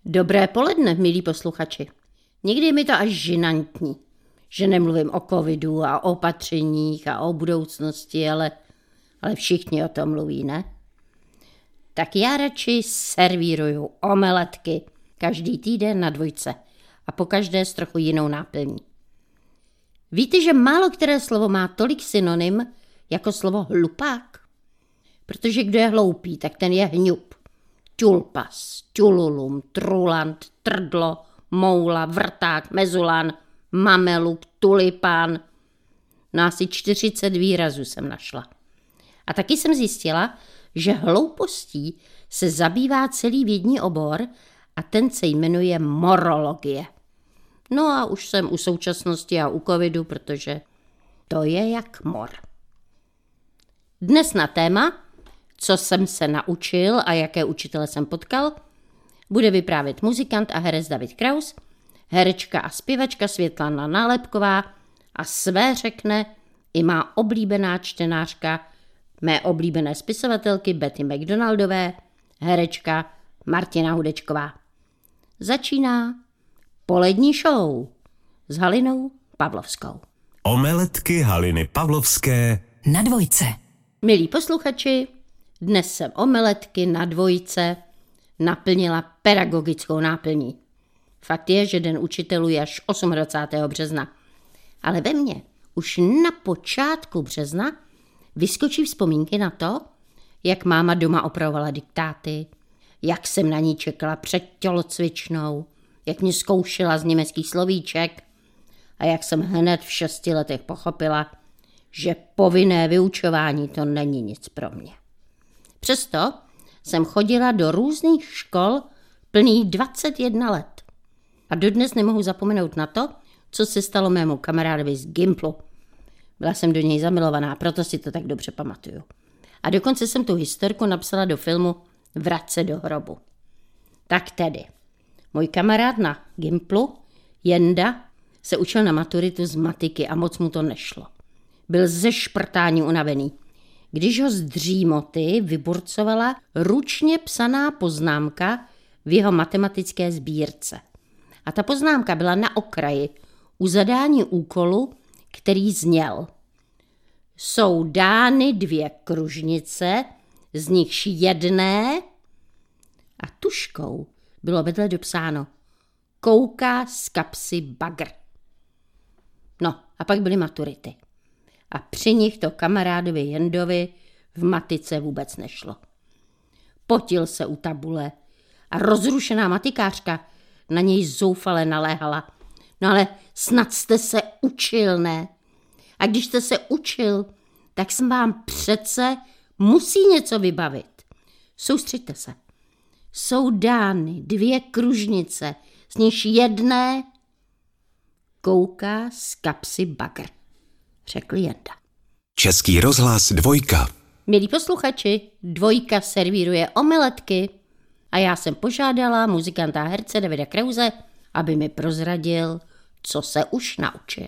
Dobré poledne, milí posluchači. Někdy je mi to až žinantní, že nemluvím o covidu a o opatřeních a o budoucnosti, ale všichni o tom mluví, ne? Tak já radši servíruju omeletky každý týden na Dvojce a pokaždé s trochu jinou náplní. Víte, že málo které slovo má tolik synonym jako slovo hlupák? Protože kdo je hloupý, tak ten je hňup. Tulpas, tululum, trulant, trdlo, moula, vrták, mezulán, mameluk, tulipán. No asi 40 výrazů jsem našla. A taky jsem zjistila, že hloupostí se zabývá celý vědní obor a ten se jmenuje morologie. No a už jsem u současnosti a u covidu, protože to je jak mor. Dnes na téma, co jsem se naučil a jaké učitele jsem potkal, bude vyprávět muzikant a herec David Kraus, herečka a zpěvačka Světlana Nálepková a své řekne i má oblíbená čtenářka mé oblíbené spisovatelky Betty McDonaldové, herečka Martina Hudečková. Začíná polední show s Halinou Pavlovskou. Omeletky Haliny Pavlovské na Dvojce. Milí posluchači, dnes jsem omeletky na Dvojce naplnila pedagogickou náplní. Fakt je, že Den učitelů je až 28. března. Ale ve mně už na počátku března vyskočí vzpomínky na to, jak máma doma opravovala diktáty, jak jsem na ní čekala před tělocvičnou, jak mě zkoušela z německých slovíček a jak jsem hned v 6 letech pochopila, že povinné vyučování to není nic pro mě. Přesto jsem chodila do různých škol plných 21 let. A dodnes nemohu zapomenout na to, co se stalo mému kamarádovi z Gimplu. Byla jsem do něj zamilovaná, proto si to tak dobře pamatuju. A dokonce jsem tu historku napsala do filmu Vrať se do hrobu. Tak tedy, můj kamarád na Gimplu, Jenda, se učil na maturitu z matiky a moc mu to nešlo. Byl ze šprtání unavený. Když ho z dřímoty vyburcovala ručně psaná poznámka v jeho matematické sbírce. A ta poznámka byla na okraji u zadání úkolu, který zněl: jsou dány 2 kružnice, z nichž jedné, a tužkou bylo vedle dopsáno: kouká z kapsy bagr. No a pak byly maturity. A při nich to kamarádovi Jendovi v matice vůbec nešlo. Potil se u tabule a rozrušená matikářka na něj zoufale naléhala. No ale snad jste se učil, ne? A když jste se učil, tak jsem vám přece musí něco vybavit. Soustřeďte se. Jsou dány 2 kružnice, z nichž jedné kouká z kapsy bagr, řekl Jenda. Český rozhlas Dvojka. Milí posluchači, Dvojka servíruje omeletky a já jsem požádala muzikanta a herce Davida Krause, aby mi prozradil, co se už naučil.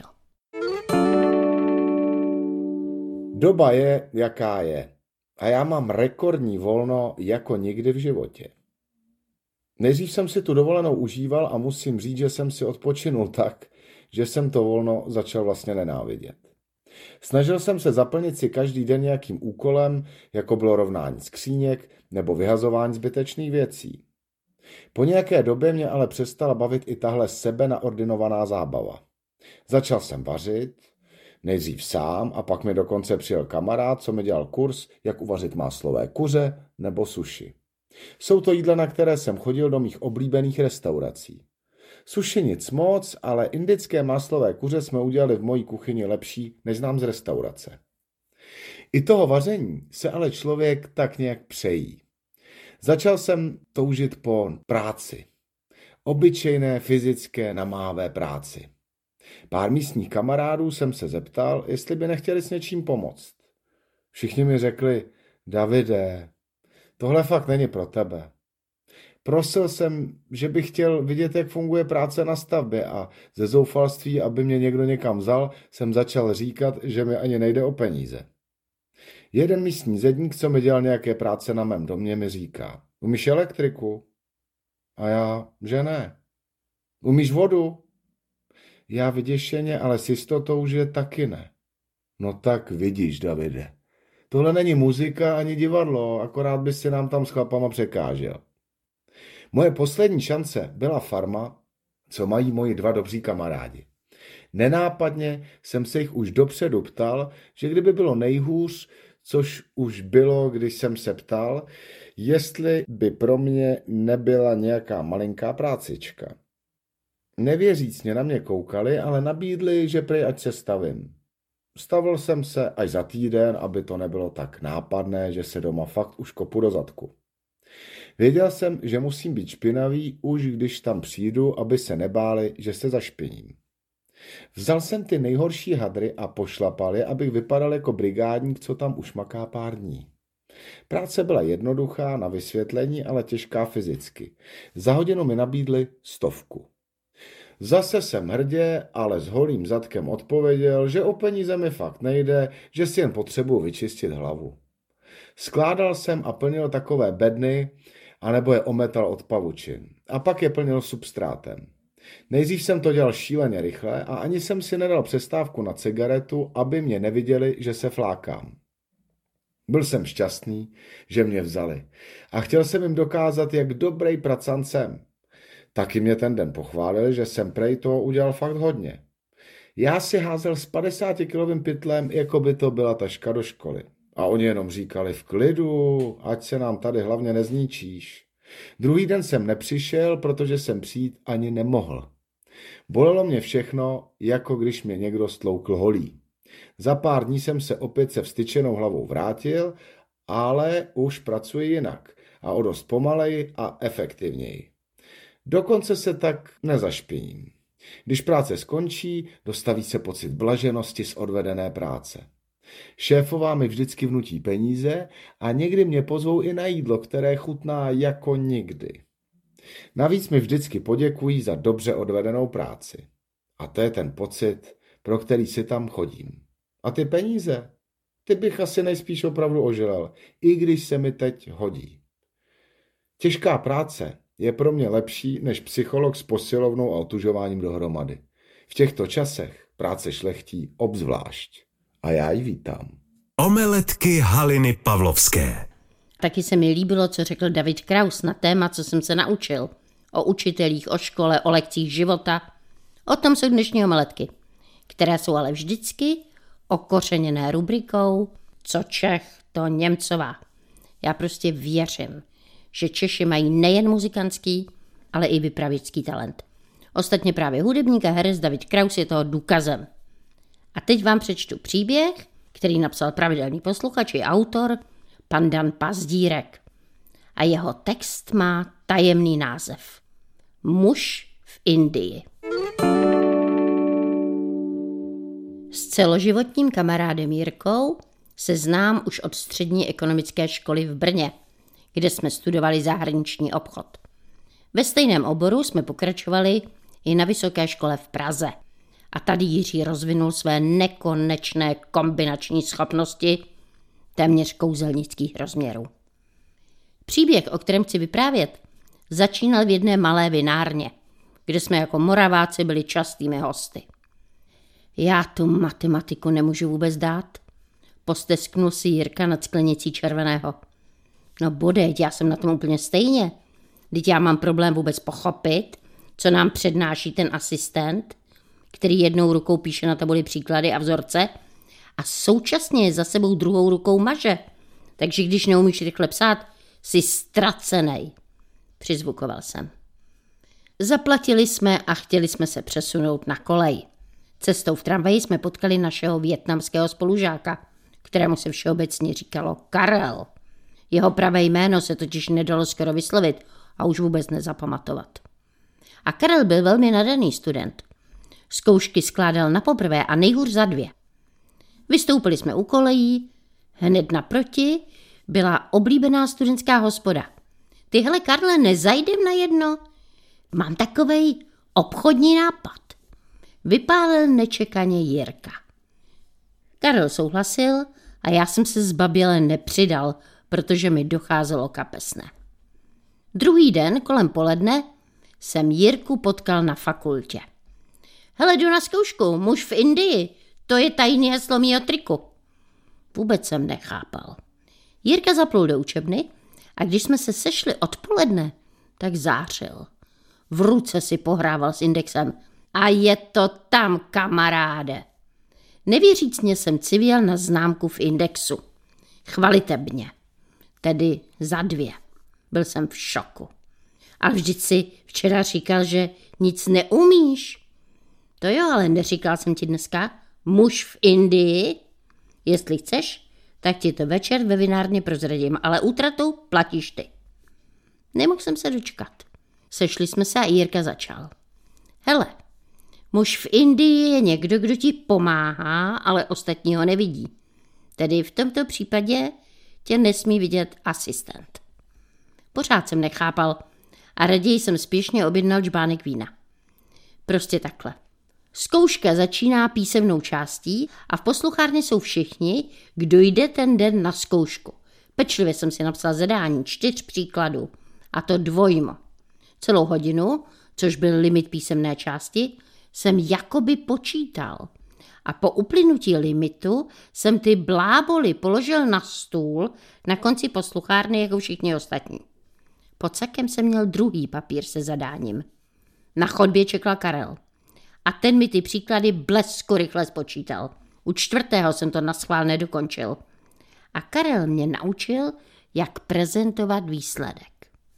Doba je, jaká je. A já mám rekordní volno jako nikdy v životě. Nejdřív jsem si tu dovolenou užíval a musím říct, že jsem si odpočinul tak, že jsem to volno začal vlastně nenávidět. Snažil jsem se zaplnit si každý den nějakým úkolem, jako bylo rovnání skříněk nebo vyhazování zbytečných věcí. Po nějaké době mě ale přestala bavit i tahle sebenaordinovaná zábava. Začal jsem vařit, nejdřív sám, a pak mi dokonce přijel kamarád, co mi dělal kurz, jak uvařit máslové kuře nebo sushi. Jsou to jídla, na které jsem chodil do mých oblíbených restaurací. Sushi nic moc, ale indické máslové kuře jsme udělali v mojí kuchyni lepší, než znám z restaurace. I toho vaření se ale člověk tak nějak přejí. Začal jsem toužit po práci. Obyčejné, fyzické, namáhavé práci. Pár místních kamarádů jsem se zeptal, jestli by nechtěli s něčím pomoct. Všichni mi řekli: Davide, tohle fakt není pro tebe. Prosil jsem, že bych chtěl vidět, jak funguje práce na stavbě, a ze zoufalství, aby mě někdo někam vzal, jsem začal říkat, že mi ani nejde o peníze. Jeden místní zedník, co mi dělal nějaké práce na mém domě, mi říká: umíš elektriku? A já, že ne. Umíš vodu? Já vyděšeně, ale s jistotou, že taky ne. No tak vidíš, Davide. Tohle není muzika ani divadlo, akorát by si nám tam s chlapama překážel. Moje poslední šance byla farma, co mají moji 2 dobří kamarádi. Nenápadně jsem se jich už dopředu ptal, že kdyby bylo nejhůř, což už bylo, když jsem se ptal, jestli by pro mě nebyla nějaká malinká prácička. Nevěřícně na mě koukali, ale nabídli, že prej ať se stavím. Stavil jsem se až za týden, aby to nebylo tak nápadné, že se doma fakt už kopu do zadku. Věděl jsem, že musím být špinavý, už když tam přijdu, aby se nebáli, že se zašpiním. Vzal jsem ty nejhorší hadry a pošlapal je, abych vypadal jako brigádník, co tam už maká pár dní. Práce byla jednoduchá na vysvětlení, ale těžká fyzicky. Za hodinu mi nabídli 100. Zase jsem hrdě, ale s holým zadkem odpověděl, že o peníze mi fakt nejde, že si jen potřebuji vyčistit hlavu. Skládal jsem a plnil takové bedny, anebo je ometal od pavučin. A pak je plnil substrátem. Nejdřív jsem to dělal šíleně rychle a ani jsem si nedal přestávku na cigaretu, aby mě neviděli, že se flákám. Byl jsem šťastný, že mě vzali a chtěl jsem jim dokázat, jak dobrý pracant jsem. Taky mě ten den pochválili, že jsem prej toho udělal fakt hodně. Já si házel s 50-kilovým pytlem, jako by to byla taška do školy. A oni jenom říkali v klidu, ať se nám tady hlavně nezničíš. Druhý den jsem nepřišel, protože jsem přijít ani nemohl. Bolelo mě všechno, jako když mě někdo stloukl holí. Za pár dní jsem se opět se vztyčenou hlavou vrátil, ale už pracuji jinak a o dost pomaleji a efektivněji. Dokonce se tak nezašpiním. Když práce skončí, dostaví se pocit blaženosti z odvedené práce. Šéfová mi vždycky vnutí peníze a někdy mě pozvou i na jídlo, které chutná jako nikdy. Navíc mi vždycky poděkují za dobře odvedenou práci. A to je ten pocit, pro který si tam chodím. A ty peníze, ty bych asi nejspíš opravdu ožral, i když se mi teď hodí. Těžká práce je pro mě lepší než psycholog s posilovnou a otužováním dohromady. V těchto časech práce šlechtí obzvlášť. A já ji vítám. Omeletky Haliny Pavlovské. Taky se mi líbilo, co řekl David Kraus na téma, co jsem se naučil. O učitelích, o škole, o lekcích života. O tom jsou dnešní omeletky, které jsou ale vždycky okořeněné rubrikou Co Čech, to Němcová. Já prostě věřím, že Češi mají nejen muzikantský, ale i vypravěčský talent. Ostatně právě hudebník a herec David Kraus je toho důkazem. A teď vám přečtu příběh, který napsal pravidelný posluchač i autor, pan Dan Pazdírek. A jeho text má tajemný název. Muž v Indii. S celoživotním kamarádem Jirkou se znám už od střední ekonomické školy v Brně, kde jsme studovali zahraniční obchod. Ve stejném oboru jsme pokračovali i na vysoké škole v Praze. A tady Jiří rozvinul své nekonečné kombinační schopnosti téměř kouzelnických rozměrů. Příběh, o kterém chci vyprávět, začínal v jedné malé vinárně, kde jsme jako Moraváci byli častými hosty. Já tu matematiku nemůžu vůbec dát, postesknul si Jirka nad sklenicí červeného. No bodeď, já jsem na tom úplně stejně. Vždyť já mám problém vůbec pochopit, co nám přednáší ten asistent, který jednou rukou píše na tabuli příklady a vzorce a současně je za sebou druhou rukou maže. Takže když neumíš rychle psát, jsi ztracenej. Přizvukoval jsem. Zaplatili jsme a chtěli jsme se přesunout na kolej. Cestou v tramvaji jsme potkali našeho vietnamského spolužáka, kterému se všeobecně říkalo Karel. Jeho pravé jméno se totiž nedalo skoro vyslovit a už vůbec nezapamatovat. A Karel byl velmi nadaný student. Zkoušky skládal napoprvé a nejhůř za 2. Vystoupili jsme u kolejí, hned naproti byla oblíbená studentská hospoda. Ty hele, Karle, nezajdem na jedno? Mám takovej obchodní nápad. Vypálil nečekaně Jirka. Karel souhlasil a já jsem se zbaběle nepřidal, protože mi docházelo kapesné. Druhý den kolem poledne jsem Jirku potkal na fakultě. Hele, jdu na zkoušku, muž v Indii, to je tajný heslo mýho triku. Vůbec jsem nechápal. Jirka zaplul do učebny a když jsme se sešli odpoledne, tak zářil. V ruce si pohrával s indexem. A je to tam, kamaráde. Nevěřícně jsem civěl na známku v indexu. Chvalitebně. Tedy za 2. Byl jsem v šoku. Ale vždyť si včera říkal, že nic neumíš. To jo, ale neříkal jsem ti dneska, muž v Indii. Jestli chceš, tak ti to večer ve vinárně prozradím, ale útratu platíš ty. Nemohl jsem se dočkat. Sešli jsme se a Jirka začal. Hele, muž v Indii je někdo, kdo ti pomáhá, ale ostatní ho nevidí. Tedy v tomto případě tě nesmí vidět asistent. Pořád jsem nechápal a raději jsem spěšně objednal džbánek vína. Prostě takhle. Zkouška začíná písemnou částí a v posluchárně jsou všichni, kdo jde ten den na zkoušku. Pečlivě jsem si napsal zadání 4 příkladů, a to dvojmo. Celou hodinu, což byl limit písemné části, jsem jakoby počítal. A po uplynutí limitu jsem ty bláboly položil na stůl na konci posluchárny jako všichni ostatní. Pod sakem jsem měl druhý papír se zadáním. Na chodbě čekal Karel. A ten mi ty příklady blesku rychle spočítal. U 4. jsem to naschvál nedokončil. A Karel mě naučil, jak prezentovat výsledek.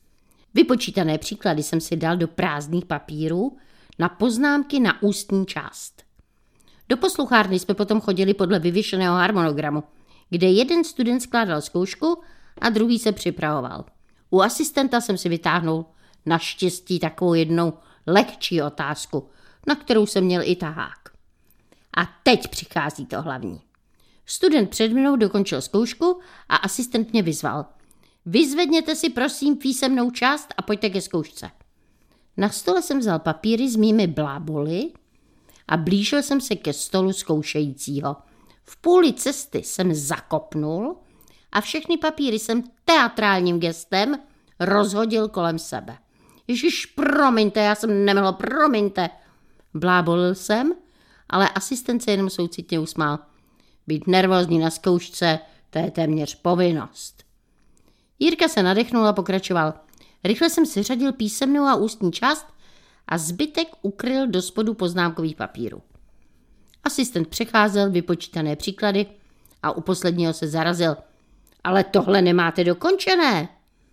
Vypočítané příklady jsem si dal do prázdných papírů na poznámky na ústní část. Do posluchárny jsme potom chodili podle vyvěšeného harmonogramu, kde jeden student skládal zkoušku a druhý se připravoval. U asistenta jsem si vytáhnul naštěstí takovou jednou lehčí otázku, na kterou jsem měl i tahák. A teď přichází to hlavní. Student před mnou dokončil zkoušku a asistent mě vyzval. Vyzvedněte si prosím písemnou část a pojďte ke zkoušce. Na stole jsem vzal papíry s mými bláboly a blížil jsem se ke stolu zkoušejícího. V půli cesty jsem zakopnul a všechny papíry jsem teatrálním gestem rozhodil kolem sebe. Ježiš, promiňte, já jsem nemohl, promiňte. Blábolil jsem, ale asistent se jenom soucitně usmál. Být nervózní na zkoušce, to je téměř povinnost. Jirka se nadechnul a pokračoval. Rychle jsem si řadil písemnou a ústní část a zbytek ukryl do spodu poznámkových papírů. Asistent přecházel vypočítané příklady a u posledního se zarazil. Ale tohle nemáte dokončené.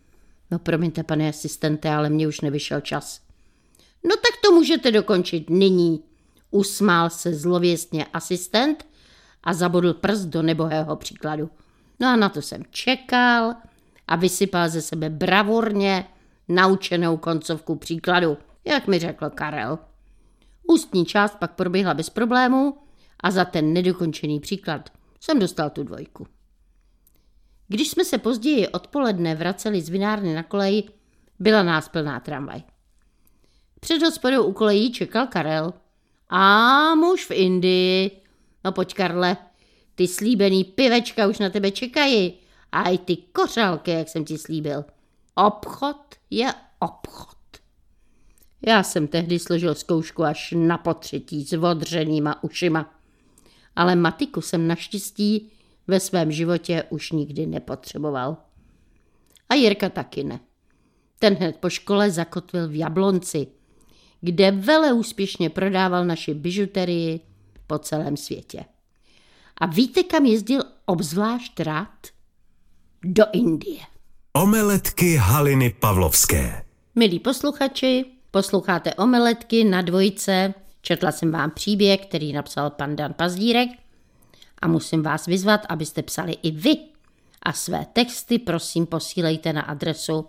No promiňte, pane asistente, ale mně už nevyšel čas. No tak to můžete dokončit nyní. Usmál se zlověstně asistent a zabodl prst do nebohého příkladu. No a na to jsem čekal a vysypal ze sebe bravurně naučenou koncovku příkladu, jak mi řekl Karel. Ústní část pak proběhla bez problémů a za ten nedokončený příklad jsem dostal tu 2. Když jsme se později odpoledne vraceli z vinárny na koleji, byla nás plná tramvaj. Před hospodou u kolejí čekal Karel. A muž v Indii. No pojď, Karle, ty slíbený pivečka už na tebe čekají. A i ty kořálky, jak jsem ti slíbil. Obchod je obchod. Já jsem tehdy složil zkoušku až na potřetí s odřenýma ušima. Ale matiku jsem naštěstí ve svém životě už nikdy nepotřeboval. A Jirka taky ne. Ten hned po škole zakotvil v Jablonci, kde veleúspěšně prodával naši bižuterii po celém světě. A víte, kam jezdil obzvlášť rád? Do Indie. Omeletky Haliny Pavlovské. Milí posluchači, posloucháte Omeletky na Dvojce. Četla jsem vám příběh, který napsal pan Dan Pazdírek a musím vás vyzvat, abyste psali i vy. A své texty prosím posílejte na adresu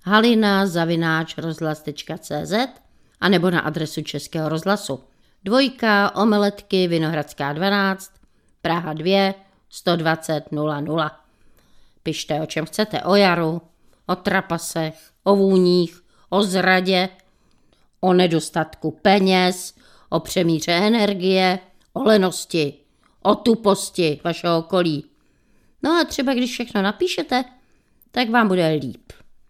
halina@rozhlas.cz a nebo na adresu Českého rozhlasu. 2 Omeletky, Vinohradská 12, Praha 2, 120 00. Pište, o čem chcete, o jaru, o trapasech, o vůních, o zradě, o nedostatku peněz, o přemíře energie, o lenosti, o tuposti vašeho okolí. No a třeba když všechno napíšete, tak vám bude líp.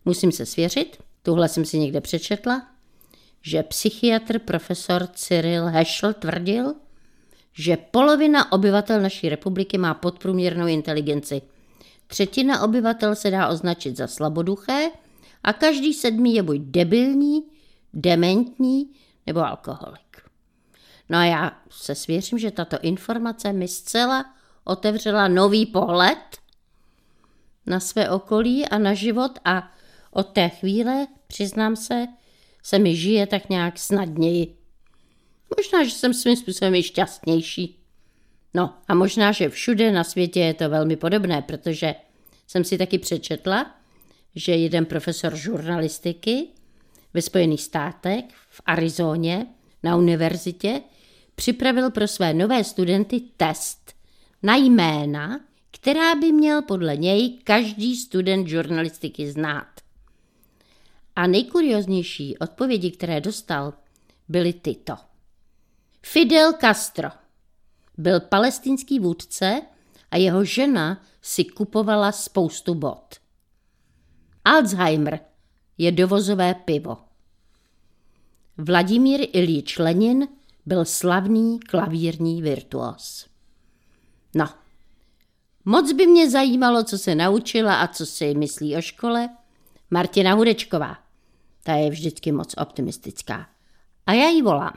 Musím se svěřit, tuhle jsem si někde přečetla, že psychiatr profesor Cyril Heschel tvrdil, že polovina obyvatel naší republiky má podprůměrnou inteligenci. 1/3 obyvatel se dá označit za slaboduché a každý 7. je buď debilní, dementní nebo alkoholik. No a já se svěřím, že tato informace mi zcela otevřela nový pohled na své okolí a na život a od té chvíle, přiznám se mi žije tak nějak snadněji. Možná, že jsem svým způsobem i šťastnější. No a možná, že všude na světě je to velmi podobné, protože jsem si taky přečetla, že jeden profesor žurnalistiky ve Spojených státech v Arizoně na univerzitě připravil pro své nové studenty test na jména, která by měl podle něj každý student žurnalistiky znát. A nejkurioznější odpovědi, které dostal, byly tyto. Fidel Castro byl palestinský vůdce a jeho žena si kupovala spoustu bot. Alzheimer je dovozové pivo. Vladimír Iljič Lenin byl slavný klavírní virtuós. No, moc by mě zajímalo, co se naučila a co si myslí o škole Martina Hudečková. Ta je vždycky moc optimistická. A já jí volám.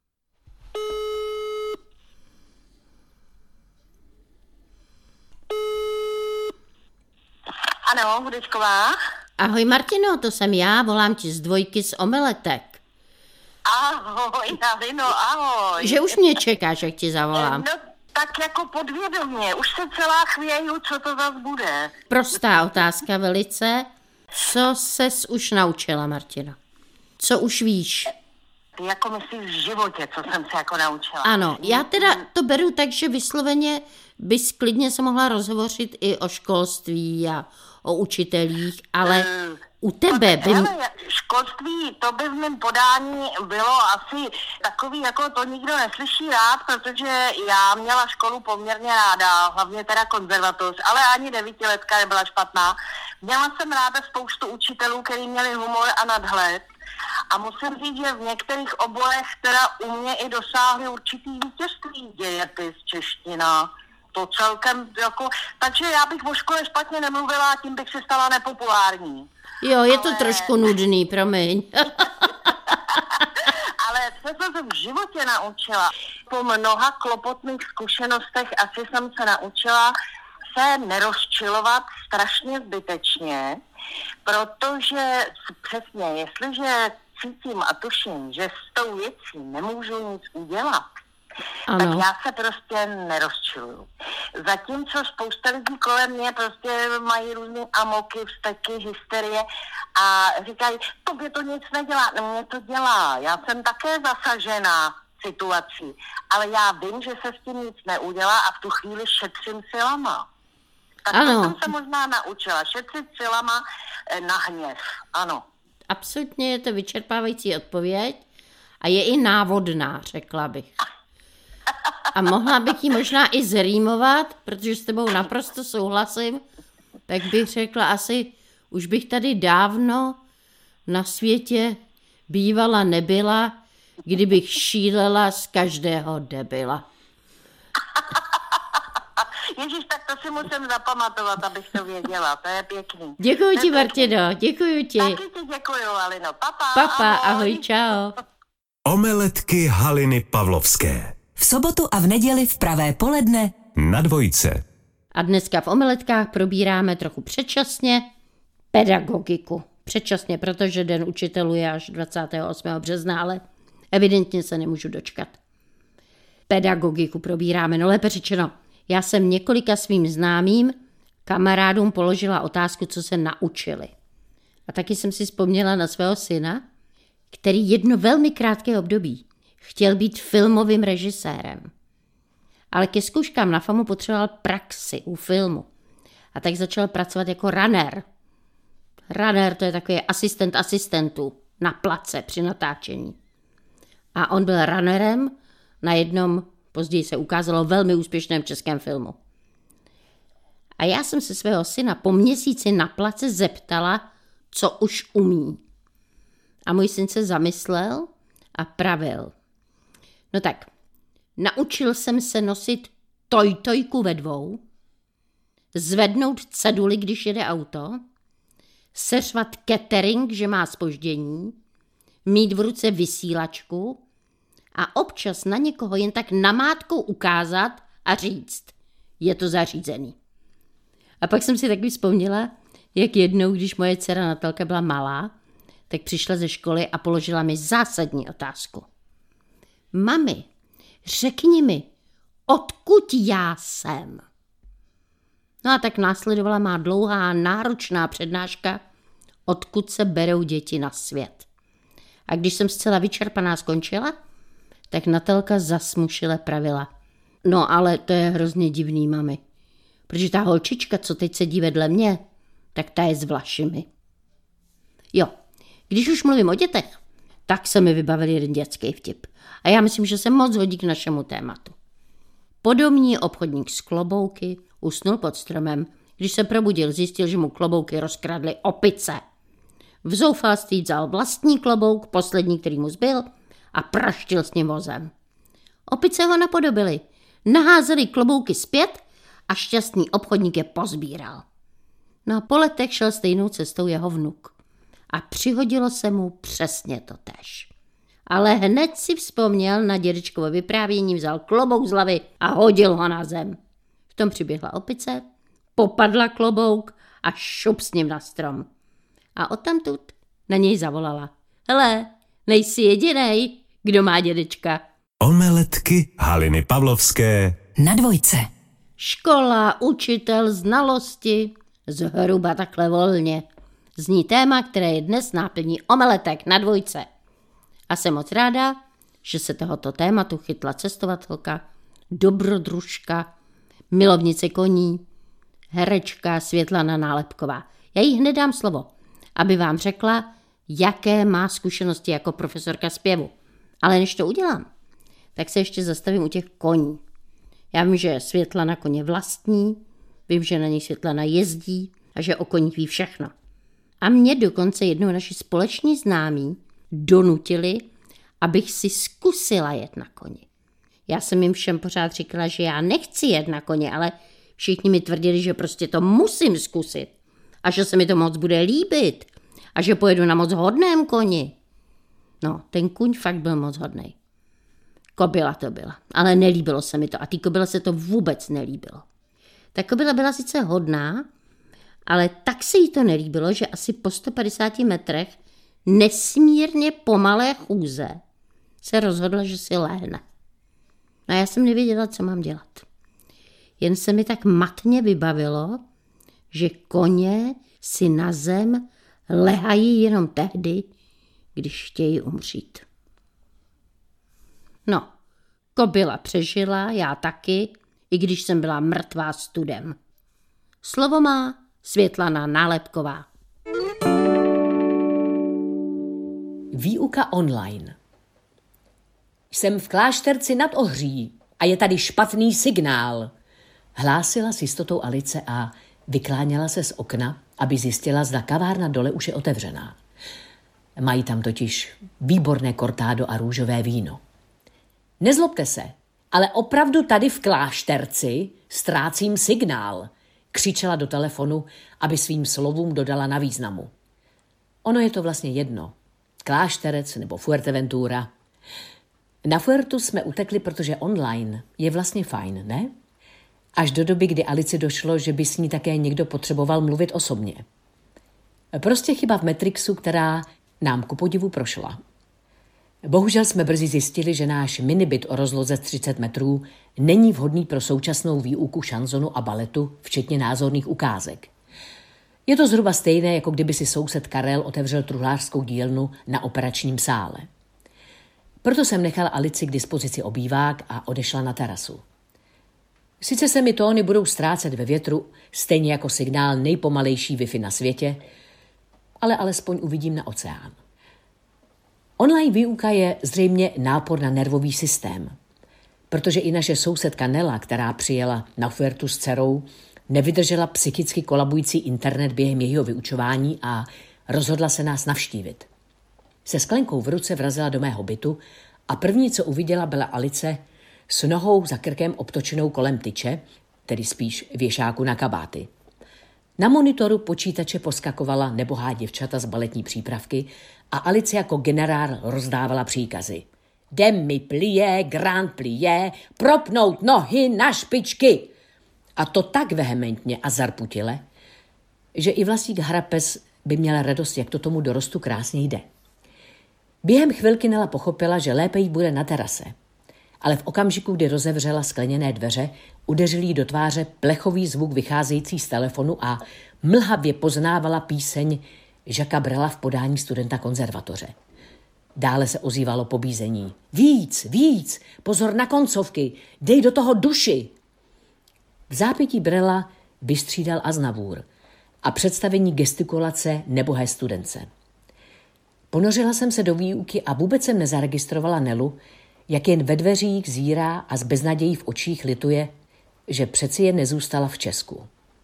Ano, Hudečková. Ahoj Martino, to jsem já, volám ti z Dvojky z Omeletek. Ahoj, Halino, ahoj. Že už mě čekáš, jak ti zavolám. No, tak jako podvědomě, už se celá chvěju, co to zas bude. Prostá otázka velice. Co ses už naučila, Martino? Co už víš? Ty jako myslíš v životě, co jsem se jako naučila. Ano, já teda to beru tak, že vysloveně bys klidně se mohla rozhovořit i o školství a o učitelích, ale u tebe by... Hele, školství, to by v mém podání bylo asi takový, jako to nikdo neslyší rád, protože já měla školu poměrně ráda, hlavně teda konzervatoř, ale ani 9letka nebyla špatná. Měla jsem ráda spoustu učitelů, kteří měli humor a nadhled. A musím říct, že v některých oborech teda u mě i dosáhly určitý vítězství, dějepis, čeština, to celkem jako, takže já bych o škole špatně nemluvila a tím bych se stala nepopulární. Jo, je to trošku nudný, promiň. Ale co jsem se v životě naučila, po mnoha klopotných zkušenostech asi jsem se naučila se nerozčilovat strašně zbytečně, protože přesně, jestliže cítím a tuším, že s tou věcí nemůžu nic udělat, ano, tak já se prostě nerozčiluju. Zatímco spousta lidí kolem mě prostě mají různé amoky, vzteky, hysterie a říkají, tobě to nic nedělá. No, mě to dělá, já jsem také zasažená situací, ale já vím, že se s tím nic neudělá a v tu chvíli šetřím silama. Tak to jsem se možná naučila, šetřit silama na hněv, ano. Absolutně je to vyčerpávající odpověď a je i návodná, řekla bych. A mohla bych ji možná i zrýmovat, protože s tebou naprosto souhlasím, tak bych řekla asi, už bych tady dávno na světě bývala nebyla, kdybych šílela z každého debila. Ježíš, tak to si musím zapamatovat, abych to věděla, to je pěkný. Děkuji ti, Martino, děkuji ti. Taky ti děkuju, Alino, papa. Papa, ahoj, čau. Omeletky Haliny Pavlovské. V sobotu a v neděli v pravé poledne Na Dvojce. A dneska v Omeletkách probíráme trochu předčasně pedagogiku. Předčasně, protože Den učitelů je až 28. března, ale evidentně se nemůžu dočkat. Pedagogiku probíráme, no lépe řečeno. Já jsem několika svým známým kamarádům položila otázku, co se naučili. A taky jsem si vzpomněla na svého syna, který jedno velmi krátké období chtěl být filmovým režisérem. Ale ke zkouškám na FAMu potřeboval praxi u filmu. A tak začal pracovat jako runner. Runner, to je takový asistent asistentů na place při natáčení. A on byl runnerem na jednom, později se ukázalo, velmi úspěšném českém filmu. A já jsem se svého syna po měsíci na place zeptala, co už umí. A můj syn se zamyslel a pravil. No tak, naučil jsem se nosit tojtojku ve dvou, zvednout ceduli, když jede auto, seřvat catering, že má zpoždění, mít v ruce vysílačku a občas na někoho jen tak namátkou ukázat a říct, je to zařízený. A pak jsem si taky vzpomněla, jak jednou, když moje dcera Natálka byla malá, tak přišla ze školy a položila mi zásadní otázku. Mami, řekni mi, odkud já jsem? No a tak následovala má dlouhá, náročná přednáška, odkud se berou děti na svět. A když jsem zcela vyčerpaná skončila, tak Natálka zasmušile pravila. No ale to je hrozně divný, mami. Protože ta holčička, co teď sedí vedle mě, tak ta je s Vlašimi. Jo, když už mluvím o dětech, tak se mi vybavil jeden dětský vtip. A já myslím, že se moc hodí k našemu tématu. Podomní obchodník s klobouky usnul pod stromem. Když se probudil, zjistil, že mu klobouky rozkradly opice. V zoufalství vzal vlastní klobouk, poslední, který mu zbyl, a praštil s ním vozem. Opice ho napodobily, naházeli klobouky zpět a šťastný obchodník je pozbíral. No a po letech šel stejnou cestou jeho vnuk. A přihodilo se mu přesně to též. Ale hned si vzpomněl na dědečkovo vyprávění, vzal klobouk z hlavy a hodil ho na zem. V tom přiběhla opice, popadla klobouk a šup s ním na strom. A odtamtud na něj zavolala. Hele, nejsi jedinej, kdo má dědečka. Omeletky Haliny Pavlovské Na dvojce. Škola, učitel, znalosti, zhruba takhle volně. Zní téma, které je dnes náplní omeletek na dvojce. A jsem moc ráda, že se tohoto tématu chytla cestovatelka, dobrodružka, milovnice koní, herečka Světlana Nálepková. Já jí hned dám slovo, aby vám řekla, jaké má zkušenosti jako profesorka zpěvu. Ale než to udělám, tak se ještě zastavím u těch koní. Já vím, že Světlana koně vlastní, vím, že na něj Světlana jezdí a že o koních ví všechno. A mě dokonce jednou naši společní známí donutili, abych si zkusila jet na koni. Já jsem jim všem pořád říkala, že já nechci jet na koni, ale všichni mi tvrdili, že prostě to musím zkusit a že se mi to moc bude líbit a že pojedu na moc hodném koni. No, ten kuň fakt byl moc hodnej. Kobyla to byla, ale nelíbilo se mi to a té kobyle se to vůbec nelíbilo. Ta kobyla byla sice hodná, ale tak se jí to nelíbilo, že asi po 150 metrech nesmírně pomalé chůze se rozhodla, že si lehne. A já jsem nevěděla, co mám dělat. Jen se mi tak matně vybavilo, že koně si na zem lehají jenom tehdy, když chtějí umřít. No, kobyla přežila, já taky, i když jsem byla mrtvá studem. Slovo má Světlana Nálepková. Výuka online. Jsem v klášterci nad Ohří a je tady špatný signál. Hlásila s jistotou Alice a vykláněla se z okna, aby zjistila, zda kavárna dole už je otevřená. Mají tam totiž výborné kortádo a růžové víno. Nezlobte se, ale opravdu tady v klášterci ztrácím signál, křičela do telefonu, aby svým slovům dodala na významu. Ono je to vlastně jedno. Klášterec nebo Fuerteventura. Na Fuertu jsme utekli, protože online je vlastně fajn, ne? Až do doby, kdy Alici došlo, že by s ní také někdo potřeboval mluvit osobně. Prostě chyba v Matrixu, která nám ku podivu prošla. Bohužel jsme brzy zjistili, že náš minibyt o rozloze 30 metrů není vhodný pro současnou výuku šanzonu a baletu, včetně názorných ukázek. Je to zhruba stejné, jako kdyby si soused Karel otevřel truhlářskou dílnu na operačním sále. Proto jsem nechala Alici k dispozici obývák a odešla na terasu. Sice se mi tóny budou ztrácet ve větru, stejně jako signál nejpomalejší Wi-Fi na světě, ale alespoň uvidím na oceán. Online výuka je zřejmě nápor na nervový systém, protože i naše sousedka Nela, která přijela na Fuertu s dcerou, nevydržela psychicky kolabující internet během jejího vyučování a rozhodla se nás navštívit. Se sklenkou v ruce vrazila do mého bytu a první, co uviděla, byla Alice s nohou za krkem obtočenou kolem tyče, tedy spíš věšáku na kabáty. Na monitoru počítače poskakovala nebohá děvčata z baletní přípravky a Alice jako generál rozdávala příkazy. Demi plié, grand plié, propnout nohy na špičky. A to tak vehementně a zarputile, že i vlastník Harapes by měla radost, jak to tomu dorostu krásně jde. Během chvilky Nela pochopila, že lépe jí bude na terase. Ale v okamžiku, kdy rozevřela skleněné dveře, udeřil jí do tváře plechový zvuk vycházející z telefonu a mlhavě poznávala píseň Jacquesa Brela v podání studenta konzervatoře. Dále se ozývalo pobízení. Víc, pozor na koncovky, dej do toho duši. V zápětí Brela vystřídal Aznavour a představení gestikulace nebohé studence. Ponořila jsem se do výuky a vůbec jsem nezaregistrovala Nelu, jak jen ve dveřích zírá a s beznadějí v očích lituje, že přeci jen nezůstala v Česku.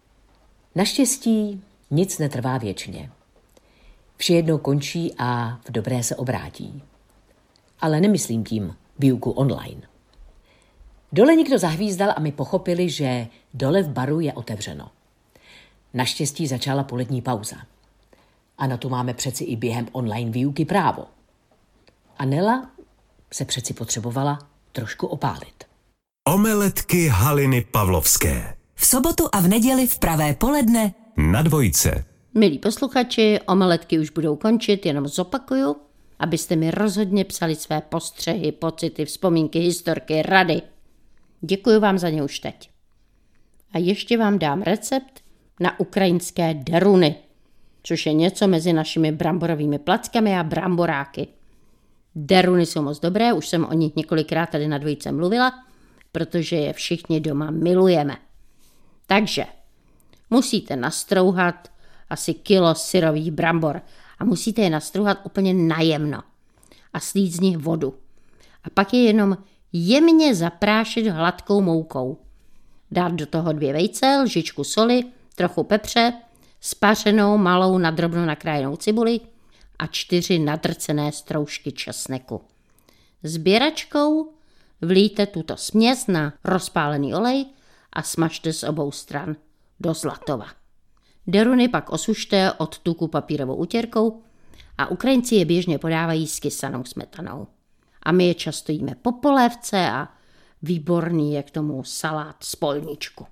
Naštěstí nic netrvá věčně. Vše jednou končí a v dobré se obrátí. Ale nemyslím tím výuku online. Dole někdo zahvízdal a my pochopili, že dole v baru je otevřeno. Naštěstí začala polední pauza. A na to máme přeci i během online výuky právo. A Nela se přeci potřebovala trošku opálit. Omeletky Haliny Pavlovské. V sobotu a v neděli v pravé poledne Na dvojce. Milí posluchači, omeletky už budou končit, jenom zopakuju, abyste mi rozhodně psali své postřehy, pocity, vzpomínky, historky, rady. Děkuji vám za ně už teď. A ještě vám dám recept na ukrajinské deruny, což je něco mezi našimi bramborovými plackami a bramboráky. Deruny jsou moc dobré, už jsem o nich několikrát tady na dvojce mluvila, protože je všichni doma milujeme. Takže musíte nastrouhat asi kilo syrových brambor a musíte je nastrouhat úplně najemno a slít z nich vodu. A pak je jenom jemně zaprášit hladkou moukou. Dát do toho 2 vejce, lžičku soli, trochu pepře, spařenou malou nadrobno nakrájenou cibuli a 4 nadrcené stroužky česneku. Sběračkou vlijte tuto směs na rozpálený olej a smažte z obou stran do zlatova. Deruny pak osušte od tuku papírovou utěrkou a Ukrajinci je běžně podávají s kysanou smetanou. A my je často jíme po polévce a výborný je k tomu salát z polničku.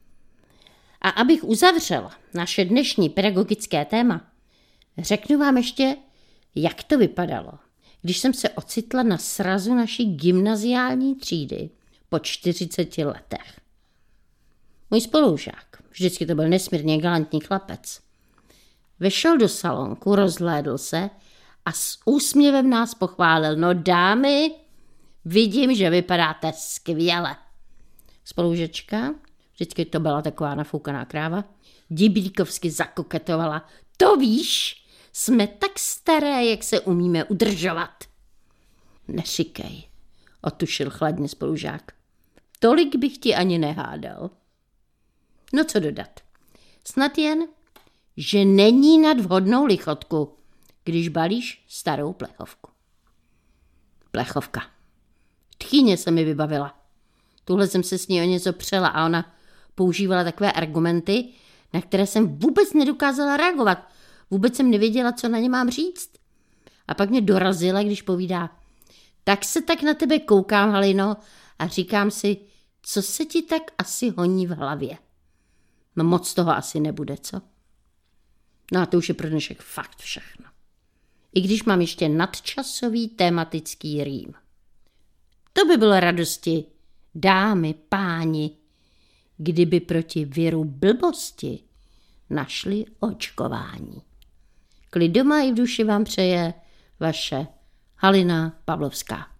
A abych uzavřela naše dnešní pedagogické téma, řeknu vám ještě, jak to vypadalo, když jsem se ocitla na srazu naší gymnaziální třídy po 40 letech. Můj spolužák, vždycky to byl nesmírně galantní chlapec, vešel do salonku, rozhlédl se a s úsměvem nás pochválil. No dámy, vidím, že vypadáte skvěle. Spolužečka, vždycky to byla taková nafoukaná kráva, dibíkovsky zakoketovala. To víš, jsme tak staré, jak se umíme udržovat. Neříkej, otušil chladně spolužák. Tolik bych ti ani nehádal. No co dodat? Snad jen, že není nad vhodnou lichotku, když balíš starou plechovku. Plechovka. Tchýně se mi vybavila. Tuhle jsem se s ní o něco přela a ona používala takové argumenty, na které jsem vůbec nedokázala reagovat. Vůbec jsem nevěděla, co na ně mám říct. A pak mě dorazila, když povídá, tak se tak na tebe koukám, Halino, a říkám si, co se ti tak asi honí v hlavě. No moc toho asi nebude, co? No a to už je pro dnešek fakt všechno. I když mám ještě nadčasový tematický rým. To by bylo radosti, dámy, páni, kdyby proti viru blbosti našli očkování. Klid doma i v duši vám přeje vaše Halina Pavlovská.